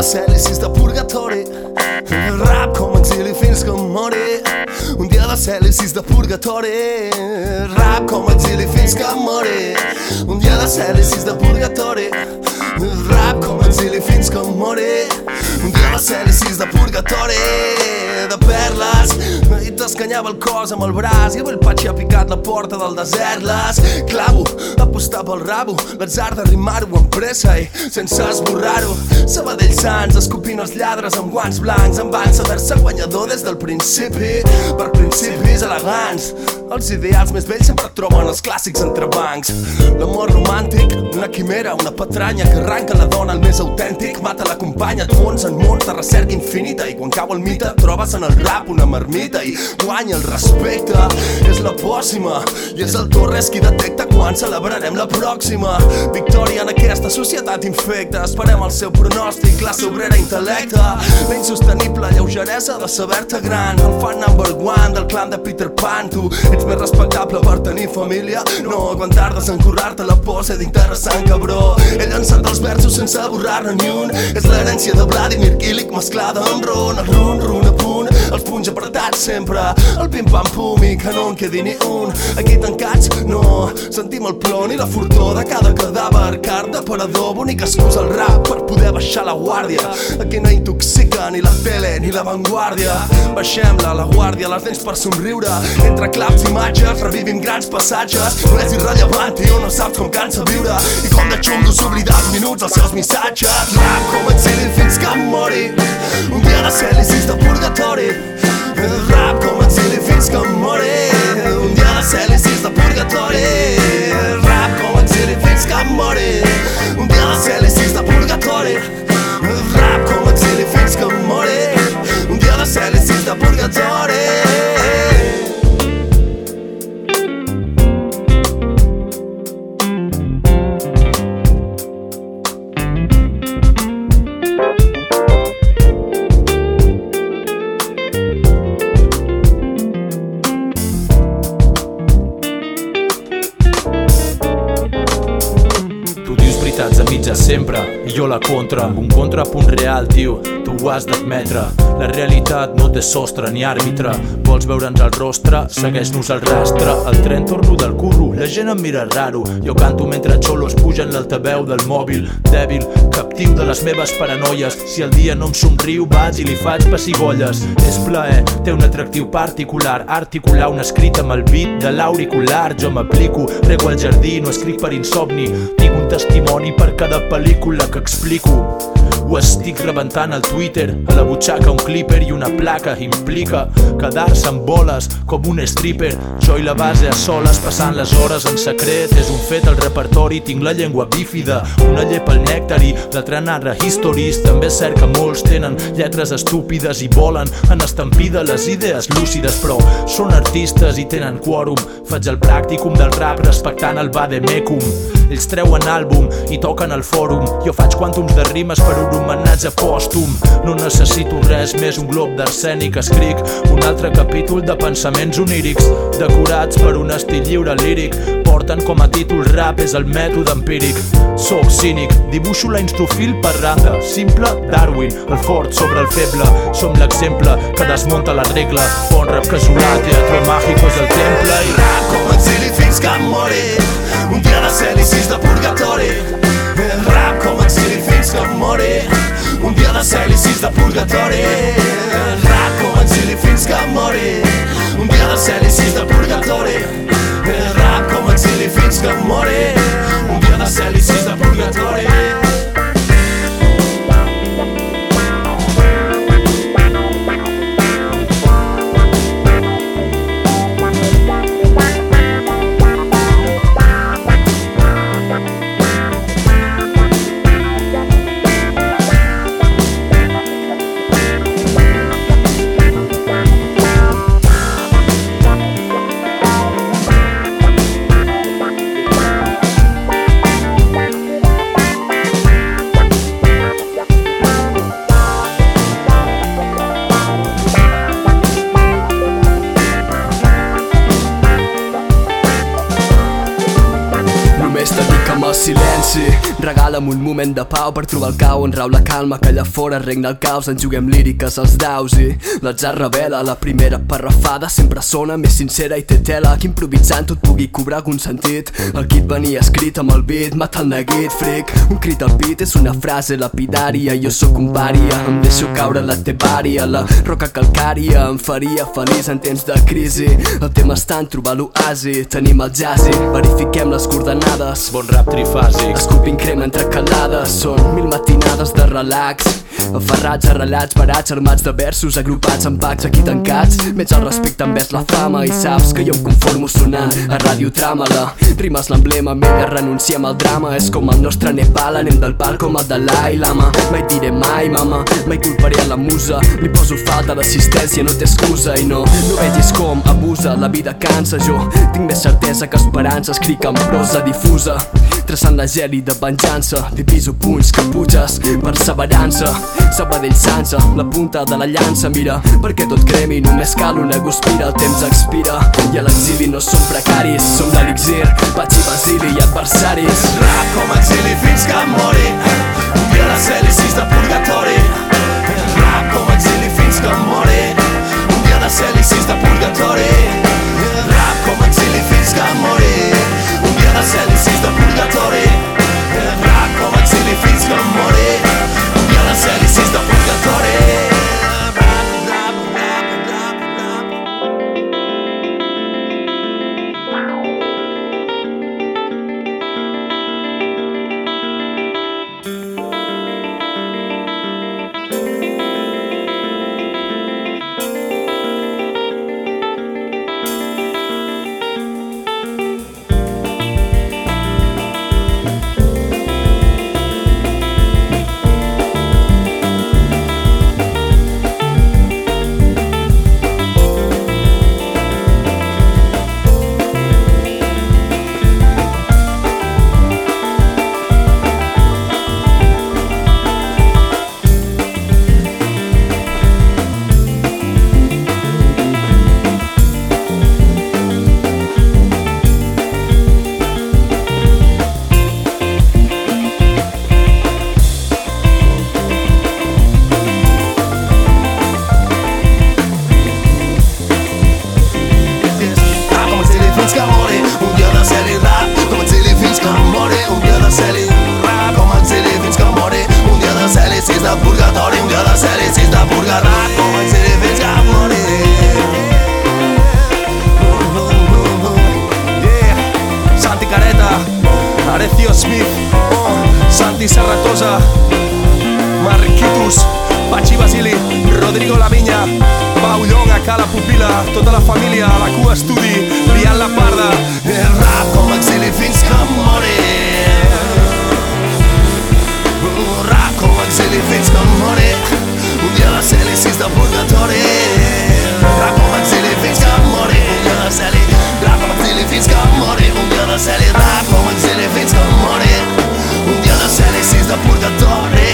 d'hèlicis de purgatori, rap com exili fins que mori. Un dia de hèlicis de purgatori, rap com exili fins que mori. Un dia de hèlicis de purgatori, rap com exili fins que mori. Un dia de hèlicis de purgatori, de perles, i t'escanyava el cos amb el braç, i avui el patxi ha picat la porta del desert. Les clavo, apostar pel rabo, l'atzar de rimar-ho amb pressa i sense esborrar-ho. Sabadell Sants, escopint els lladres amb guants blancs, em van saber-se guanyador des del principi, per principis elegants. Els ideals més vells sempre troben els clàssics entrebancs. L'amor romàntic, una quimera, una patranya que arranca la dona el més autèntic, mata la companya, et mons en mons de recerca infinita, i quan cau el mite trobes en el rap una marmita i guanya el respecte. És la pòssima i és el Torres qui detecta quan celebrarem la pròxima victòria en aquesta societat infecta. Esperem el seu pronòstic, classe obrera, intel·lecte, la insostenible lleugeresa de saber-te gran, el fan number one del clan de Peter Pan. Tu ets més respectable per tenir família, no quan tardes en currar-te la pose d'interessant cabró. He llançat els versos sense borrar-ne ni un, és l'herència de Vladimir Illich mesclada amb ron, el run a punt, els punys apretats sempre, el pim-pam-pum i que no en quedi ni un. Aquí tancats, no, sentim el plor i la furtor de cada cadàver, carn d'aparador, bonica excusa al rap per poder baixar la guàrdia. Aquí no intoxica ni la tele ni l'avantguàrdia, baixem-la la guàrdia, les dents per somriure, entre claps i imatges, revivim grans passatges, no és irrellevant i no saps com cansa viure, i com de xungos oblidar els minuts els seus missatges. Rap com exili fins que mori, un dia de hèlicis de purgatori, rap com exili fins que mori. Un dia de hèlicis de purgatori, rap com exili fins que mori. Un dia de hèlicis de purgatori, rap com exili fins que mori. Un dia de hèlicis de purgatori. A mitja sempre, i jo la contra, amb un contrapunt real, tio, tu ho has d'admetre. La realitat no té sostre ni àrbitre, vols veure'ns el rostre, segueix-nos el rastre. Al tren torno del curro, la gent em mira raro, jo canto mentre xolos pugen l'altaveu del mòbil, dèbil, captiu de les meves paranoies. Si el dia no em somriu vaig i li faig pessigolles. És plaer, té un atractiu particular, articular un escrit amb el beat de l'auricular. Jo m'aplico, rego al jardí, no escric per insomni, tinc un testimoni per cada pel·lícula que explico. Ho estic rebentant al Twitter, a la butxaca un clipper i una placa implica quedar-se amb boles com un stripper. Jo i la base a soles passant les hores en secret, és un fet al repertori, tinc la llengua bífida, una llepa al nèctari, l'altra narra histories. També és cert que molts tenen lletres estúpides i volen en estampida les idees lúcides, però són artistes i tenen quòrum. Faig el pràcticum del rap respectant el vademecum. Ells treuen àlbum i toquen al fòrum, jo faig quàntums de rimes per un homenatge pòstum. No necessito res més, un glob d'arsènic, escric un altre capítol de pensaments onírics, decorats per un estil lliure líric. Porten com a títol rap és el mètode empíric. Soc cínic, dibuixo la instrofil per randa, simple Darwin, el fort sobre el feble. Som l'exemple que desmunta la regla, bon rap casolà, teatre màgico és el temple. I rap com exili fins que mori, un dia de hèlicis de purgatori, rap com exili fins que mori. Un dia de hèlicis de purgatori, rap com exili fins que mori. Un dia de hèlicis de purgatori, rap com exili fins que mori. Un dia de hèlicis de purgatori. Regala'm un moment de pau per trobar el cau on rau la calma, que allà fora regna el caos. Ens juguem líriques als daus i l'atzar revela. La primera parrafada sempre sona més sincera i té tela, que improvisant tot pugui cobrar algun sentit. El kit venia escrit amb el beat, mata el neguit, fric. Un crit al pit és una frase lapidària. Jo sóc un pària, em deixo caure la tevària. La roca calcària em faria feliç en temps de crisi. El tema està en trobar l'oasi. Tenim el jazzy, verifiquem les coordenades. Bon rap trifàsic, escupint crema entre calades. Són 1000 matinades de relax, aferrats, arrelats, parats, armats de versos, agrupats en packs aquí tancats. M'ets el respecte envers la fama i saps que jo em conformo sonant a ràdio trama-la. Rimes l'emblema, mira, renunciem al drama. És com el nostre Nepal, anem del pal com el Dalai Lama. Mai diré mai, mama, mai culparé a la musa. Li poso falta d'assistència, no té excusa. I no vegis com abusa, la vida cansa. Jo tinc més certesa que esperança, escric en prosa difusa, traçant la gèlida venjança. Diviso punys, caputxes, perseverança. Sabadell Sansa, la punta de la llança. Mira, perquè tot cremi, només cal una guspira. El temps expira i a l'exili no som precaris. Som l'elixir, Patxi, Basili i adversaris. Rap com a exili fins que mori, un dia de cel i 6 de purgatori. Rap com a exili fins que mori, un dia de cel i 6 de purgatori. Rap com a exili fins que mori, un dia de cel i 6 de purgatori. Rap com a exili fins que mori, un dia de cel i 6 de purgatori. Purgatori, un dia de cel i 6 de purgatori. Com a exili fins que mori. Santi Careta, Arecio Smith, Santi Serratosa, Marquitos, Patxi Basili, Rodrigo Lavinya, Pau Llonga, Cala Pupila, tota la família a la Cua Estudi, liant la parda. Rap com a exili fins que mori. Rap com a exili fins que mori, un dia de cel i 6 de purgatori. Rap com a exili fins que mori, un dia de cel i... Rap com a exili fins que mori, un dia de cel i... Rap com a exili fins que mori, un dia de cel i 6 de purgatori.